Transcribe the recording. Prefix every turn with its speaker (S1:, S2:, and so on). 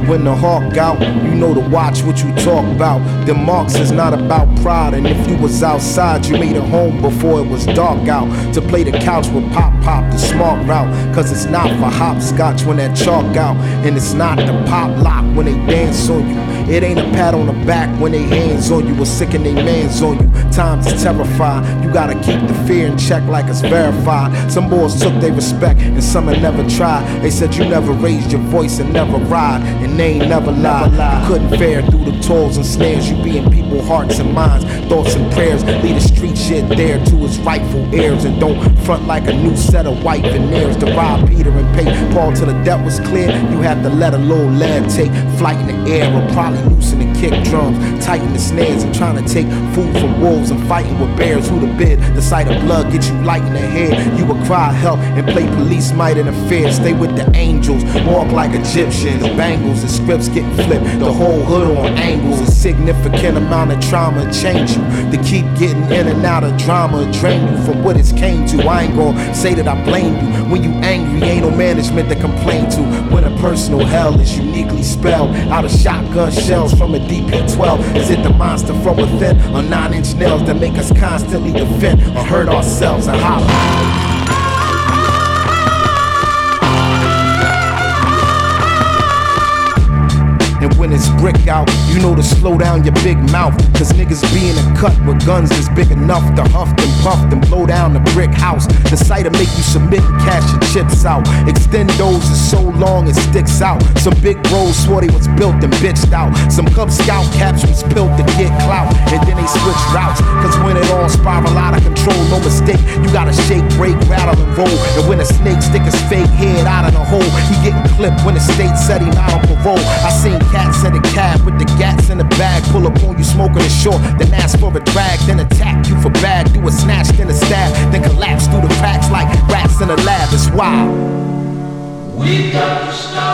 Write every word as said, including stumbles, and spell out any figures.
S1: when the hawk out, you know to watch what you talk about. The marks is not about pride, and if you was outside, you made it home before it was dark out. To play the couch with Pop Pop, the smart route, cause it's not for hopscotch when that chalk out, and it's not the pop lock when they dance on you. It ain't a pat on the back when they hands on you, or sicken they mans on you. Times is terrified, you gotta keep the fear in check like it's verified. Some boys took their respect and some had never tried. They said you never raised your voice and never ride, and they ain't never lied. You couldn't fare through the toils and snares, you be in people's hearts and minds, thoughts and prayers. Leave the street shit there to its rightful heirs, and don't front like a new set of white veneers. To rob Peter and pay Paul till the debt was clear, you had to let a little lead take flight in the air, or probably loosen the kick drums, tighten the snares, and trying to take food from wolves and fighting with bears. Who the bid? The sight of blood get you light in the head. You would cry help and play police might interfere. Stay with the angels, walk like Egyptians. Bangles and scripts getting flipped, the whole hood on angles. A significant amount of trauma change you to keep getting in and out of drama, drain you from what it's came to. I ain't gonna say that I blame you. When you angry, ain't no management to complain to. When a personal hell is uniquely spelled out of shotgun shells from a D P twelve. Is it the monster from within, or nine inch nails that make us constantly defend or hurt ourselves and holler? And when it's brick out, you know to slow down your big mouth, cause niggas be in a cut with guns that's big enough to huff and puff and blow down the brick house. The sight'll make you submit and cash your chips out. Extendos is so long it sticks out. Some big bros swore they was built and bitched out. Some Cub Scout caps was built to get clout, and then they switch routes, cause when it all spiral out of control, no mistake, you gotta shake, break, rattle and roll. And when a snake stick his fake head out of the hole, he getting clipped when the state said he not on parole. I seen cats in the cab with the gats in the bag, pull up on you smoking a short, then ask for a drag, then attack you for bag, do a snatch, then a stab, then collapse through the cracks like rats in a lab. It's wild. We got to stop.